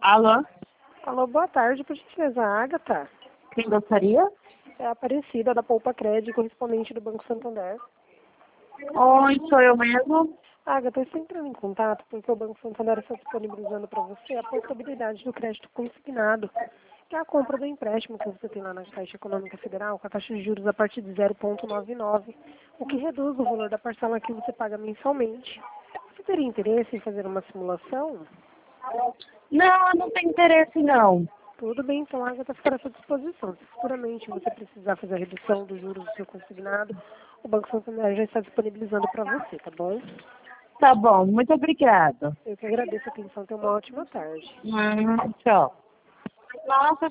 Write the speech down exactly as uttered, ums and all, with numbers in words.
Alô? Alô, boa tarde, por gentileza, Agatha. Quem gostaria? É a Aparecida da Poupa Crédito, correspondente do Banco Santander. Oi, sou eu mesmo. Agatha, eu estou entrando em contato porque o Banco Santander está disponibilizando para você a possibilidade do crédito consignado, que é a compra do empréstimo que você tem lá na Caixa Econômica Federal, com a taxa de juros a partir de zero vírgula noventa e nove, o que reduz o valor da parcela que você paga mensalmente. Você teria interesse em fazer uma simulação? Não, eu não tenho interesse não. Tudo bem, então a Agatha ficará à sua disposição. Se futuramente você precisar fazer a redução dos juros do seu consignado, o Banco Santander já está disponibilizando para você, tá bom? Tá bom, muito obrigada. Eu que agradeço a atenção. Tenha uma ótima tarde. Hum, tchau. Nossa,